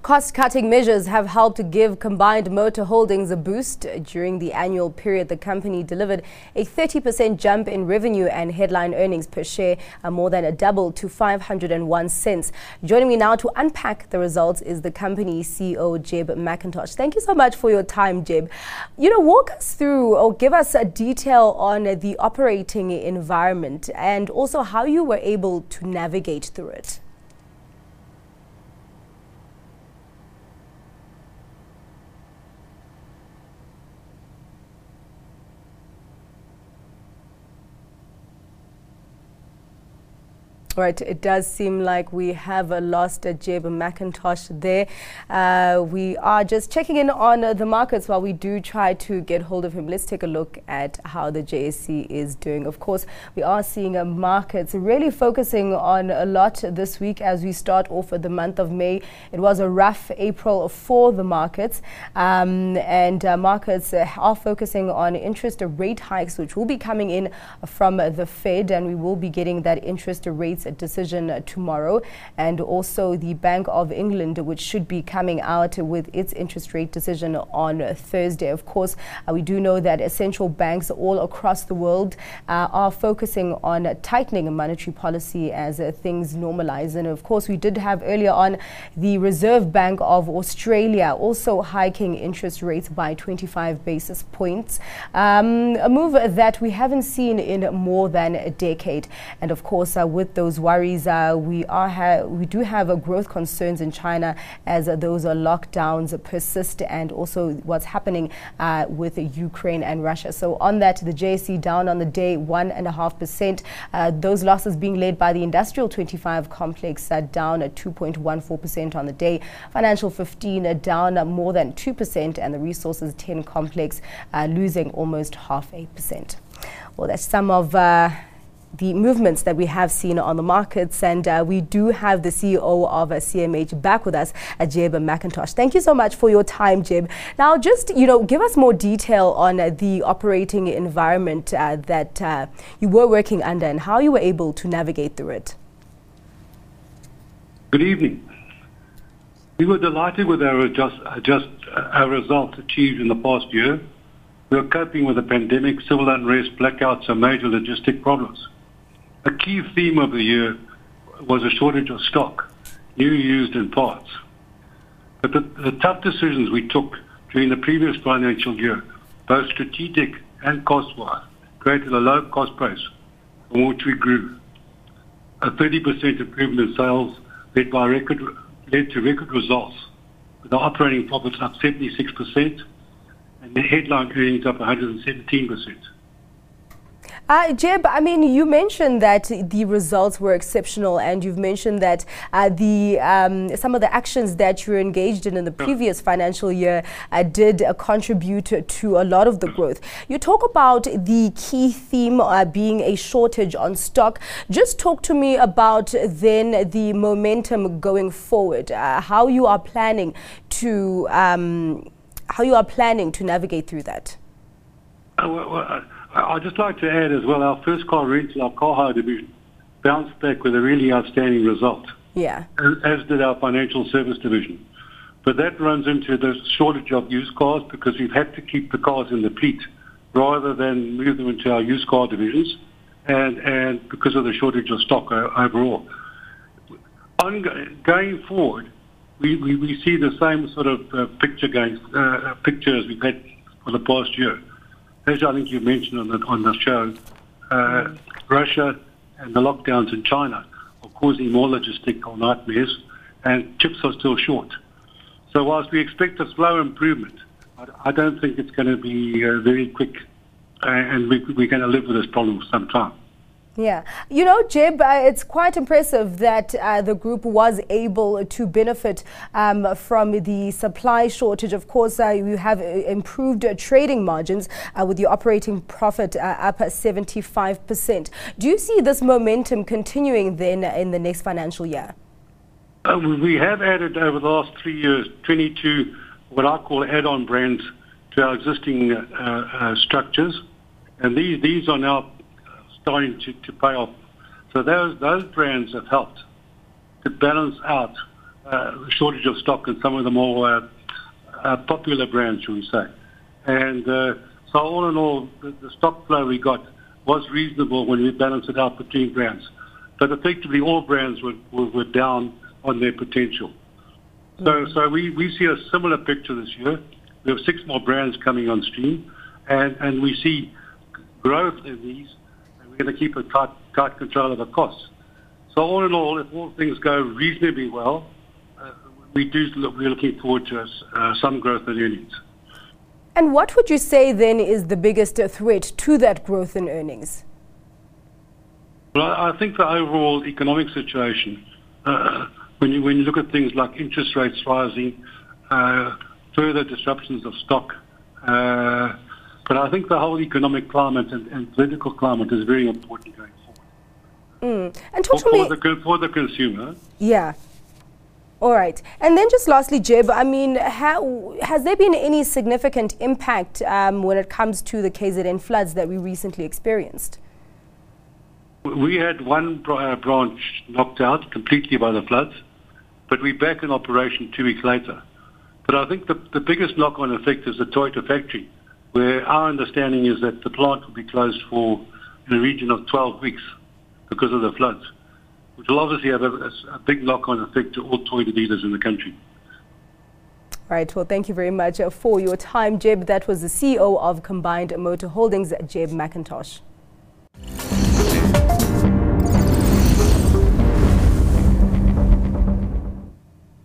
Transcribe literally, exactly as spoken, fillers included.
Cost-cutting measures have helped give Combined Motor Holdings a boost. During the annual period, the company delivered a thirty percent jump in revenue and headline earnings per share, uh, more than a double to five hundred one cents. Joining me now to unpack the results is the company's C E O, Jeb McIntosh. Thank you so much for your time, Jeb. You know, walk us through or give us a detail on the operating environment and also how you were able to navigate through it. Right, it does seem like we have uh, lost uh, Jeb McIntosh there. Uh, we are just checking in on uh, the markets while we do try to get hold of him. Let's take a look at how the J S E is doing. Of course, we are seeing uh, markets really focusing on a lot this week as we start off with the month of May. It was a rough April for the markets, um, and uh, markets uh, are focusing on interest rate hikes, which will be coming in from uh, the Fed, and we will be getting that interest rates decision tomorrow, and also the Bank of England, which should be coming out with its interest rate decision on Thursday. Of course, uh, we do know that central banks all across the world uh, are focusing on tightening monetary policy as uh, things normalize. And of course, we did have earlier on the Reserve Bank of Australia also hiking interest rates by twenty-five basis points, um, a move that we haven't seen in more than a decade. And of course, uh, with those worries, uh, we are ha we do have uh, growth concerns in China as uh, those uh, lockdowns uh, persist, and also what's happening uh, with uh, Ukraine and Russia. So on that, the J S E down on the day one and a half percent. Uh, those losses being led by the Industrial twenty-five complex uh, down at two point one four percent on the day. Financial fifteen uh, down uh, more than two percent, and the Resources ten complex uh, losing almost half a percent. Well, that's some of Uh, the movements that we have seen on the markets, and uh, we do have the C E O of uh, C M H back with us, uh, Jeb McIntosh. Thank you so much for your time, Jeb. Now, just, you know, give us more detail on uh, the operating environment uh, that uh, you were working under and how you were able to navigate through it. Good evening. We were delighted with our, adjust, adjust, uh, our results achieved in the past year. We are coping with the pandemic, civil unrest, blackouts, and major logistic problems. A key theme of the year was a shortage of stock, new, used, and parts. But the, the tough decisions we took during the previous financial year, both strategic and cost-wise, created a low-cost base from which we grew. A thirty percent improvement in sales led, by record, led to record results, with the operating profits up seventy-six percent and the headline earnings up one hundred seventeen percent. Uh, Jeb, I mean, you mentioned that the results were exceptional, and you've mentioned that uh, the um, some of the actions that you were engaged in in the previous financial year uh, did uh, contribute to, to a lot of the growth. You talk about the key theme uh, being a shortage on stock. Just talk to me about then the momentum going forward, uh, how you are planning to um, how you are planning to navigate through that. Uh, well, well, I'd just like to add as well, our first car rental, our car hire division, bounced back with a really outstanding result. Yeah. As, as did our financial service division. But that runs into the shortage of used cars because we've had to keep the cars in the fleet rather than move them into our used car divisions, and, and because of the shortage of stock uh, overall. On, going forward, we, we, we see the same sort of uh, picture going, uh, picture as we've had for the past year. As I think you mentioned on the, on the show, uh, Russia and the lockdowns in China are causing more logistical nightmares, and chips are still short. So whilst we expect a slow improvement, I, I don't think it's going to be uh, very quick, uh, and we, we're going to live with this problem for some time. Yeah. You know, Jeb, uh, it's quite impressive that uh, the group was able to benefit um, from the supply shortage. Of course, uh, you have uh, improved uh, trading margins uh, with your operating profit uh, up at seventy-five percent. Do you see this momentum continuing then in the next financial year? Uh, we have added over the last three years twenty-two what I call add-on brands to our existing uh, uh, structures, and these, these are now starting to, to pay off. So those those brands have helped to balance out uh, shortage of stock in some of the more uh, uh, popular brands, shall we say. And uh, so all in all, the, the stock flow we got was reasonable when we balanced it out between brands. But effectively, all brands were, were, were down on their potential. So, mm-hmm. so we, we see a similar picture this year. We have six more brands coming on stream, and, and we see growth in these, and we're going to keep a tight, tight control of our costs. So all in all, if all things go reasonably well, uh, we do look, we're looking forward to uh, some growth in earnings. And what would you say then is the biggest threat to that growth in earnings? Well, I think the overall economic situation, uh, when you when you look at things like interest rates rising, uh, further disruptions of stock, uh, but I think the whole economic climate and, and political climate is very important going forward. Mm. And talk for, to me for the, for the consumer. Yeah. All right. And then just lastly, Jeb, I mean, how, has there been any significant impact um, when it comes to the K Z N floods that we recently experienced? We had one branch knocked out completely by the floods, but we're back in operation two weeks later. But I think the, the biggest knock-on effect is the Toyota factory, where our understanding is that the plant will be closed for in a region of twelve weeks because of the floods, which will obviously have a, a big knock-on effect to all Toyota dealers in the country. Right. Well, thank you very much for your time, Jeb. That was the C E O of Combined Motor Holdings, Jeb McIntosh.